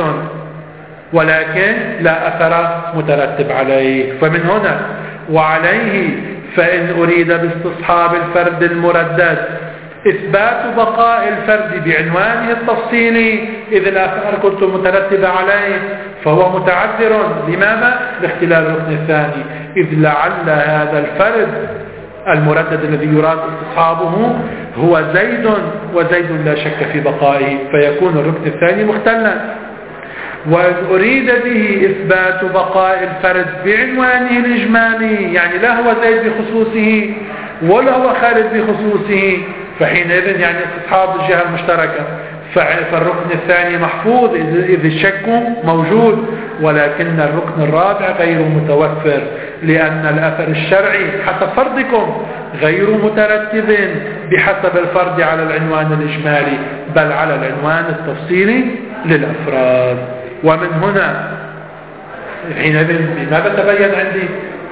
ولكن لا أثر مترتب عليه. فمن هنا وعليه فإن أريد باستصحاب الفرد المردد إثبات بقاء الفرد بعنوانه التفصيلي إذ الآثار كنت مترتبة عليه فهو متعذر. لماذا؟ لاختلال الركن الثاني، إذ لعل هذا الفرد المردد الذي يراد استصحابه هو زيد، وزيد لا شك في بقائه، فيكون الركن الثاني مختلا. وإذ أريد به إثبات بقاء الفرد بعنوانه الإجمالي، يعني لا هو زيد بخصوصه ولا هو خالد بخصوصه، فحينئذ يعني استصحاب الجهة المشتركة، فالركن الثاني محفوظ إذ الشك موجود، ولكن الركن الرابع غير متوفر، لأن الأثر الشرعي حسب فرضكم غير مترتب بحسب الفرد على العنوان الإجمالي، بل على العنوان التفصيلي للأفراد. ومن هنا حينئذ ماذا تبين عندي؟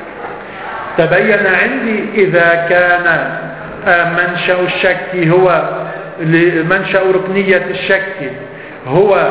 تبين عندي إذا كان منشأ الشك هو منشأ ركنية الشك هو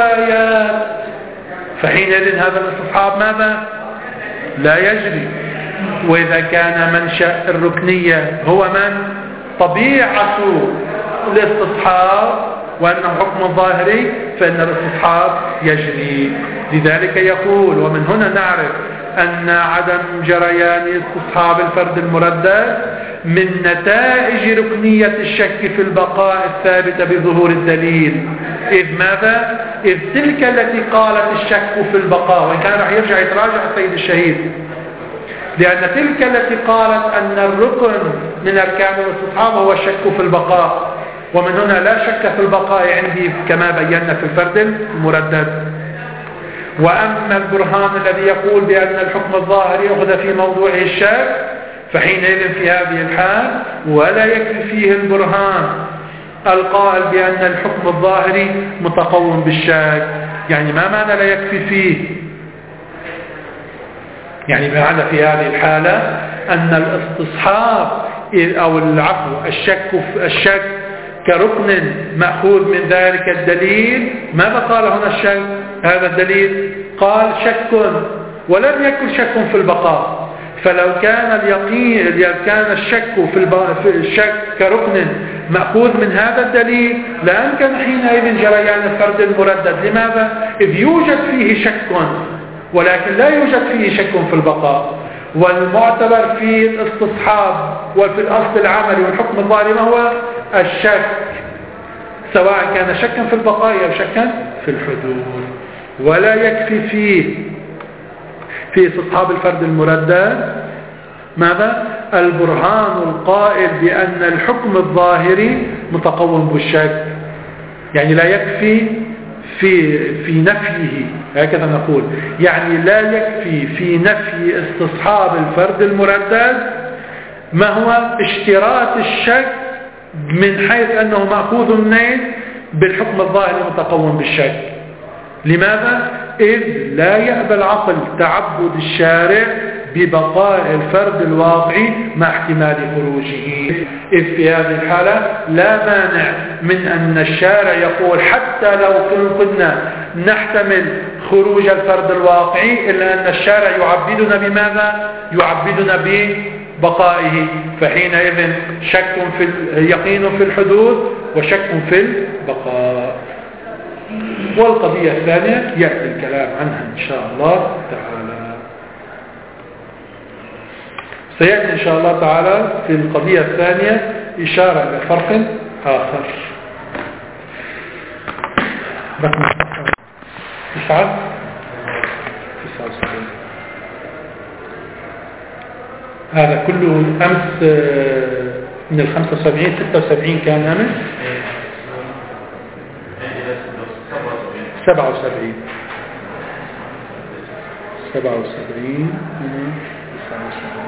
الروايات، فحينئذ هذا الاستصحاب ماذا؟ لا يجري. وإذا كان منشأ الركنية هو من طبيعة الاستصحاب وأنه حكم ظاهري فإن الاستصحاب يجري. لذلك يقول ومن هنا نعرف أن عدم جريان استصحاب الفرد المردد من نتائج ركنية الشك في البقاء الثابتة بظهور الدليل. إذ ماذا؟ إذ تلك التي قالت الشك في البقاء، وإن كان رح يرجع يتراجع السيد الشهيد، لأن تلك التي قالت أن الركن من أركان الاستصحاب هو الشك في البقاء، ومن هنا لا شك في البقاء عندي كما بينا في الفرد المردد. وأما البرهان الذي يقول بأن الحكم الظاهري أخذ في موضوعه الشك، فحينئذ في هذه الحال ولا يكفي فيه البرهان القائل بأن الحكم الظاهري متقوم بالشك. يعني ما معنى لا يكفي فيه؟ يعني بمعنى في هذه الحالة أن الاستصحاب أو العفو الشك كركن مأخوذ من ذلك الدليل. ماذا قال هنا الشك؟ هذا الدليل قال شك ولم يكن شك في البقاء. فلو كان اليقين كان الشك في الشك كركن مأخوذ من هذا الدليل لأمكن حينئذ جريان الفرد المردد. لماذا؟ إذ يوجد فيه شك ولكن لا يوجد فيه شك في البقاء. والمعتبر في الاستصحاب وفي الأصل العملي والحكم الظاهري ما هو الشك، سواء كان شكا في البقاء أو شكا في الحدوث. ولا يكفي في استصحاب الفرد المردد ماذا؟ البرهان القائل بأن الحكم الظاهري متقوم بالشك. يعني لا يكفي في نفيه، هكذا نقول، يعني لا يكفي في نفي استصحاب الفرد المردد ما هو اشتراط الشك من حيث أنه مأخوذ منين؟ بالحكم الظاهري المتقوم بالشك. لماذا؟ إذ لا يأبى العقل تعبد الشارع ببقاء الفرد الواقعي مع احتمال خروجه. إذ في هذه الحالة لا مانع من أن الشارع يقول حتى لو كنا نحتمل خروج الفرد الواقعي إلا أن الشارع يعبدنا بماذا؟ يعبدنا ببقائه. فحينئذ شك في يقين في الحدوث وشك في البقاء. والقضية الثانية يأتي الكلام عنها إن شاء الله تعالى. سيأتي إن شاء الله تعالى في القضية الثانية إشارة إلى فرق آخر. رقم 79. هذا كله أمس من 75 76 كان أمس 77 77 79.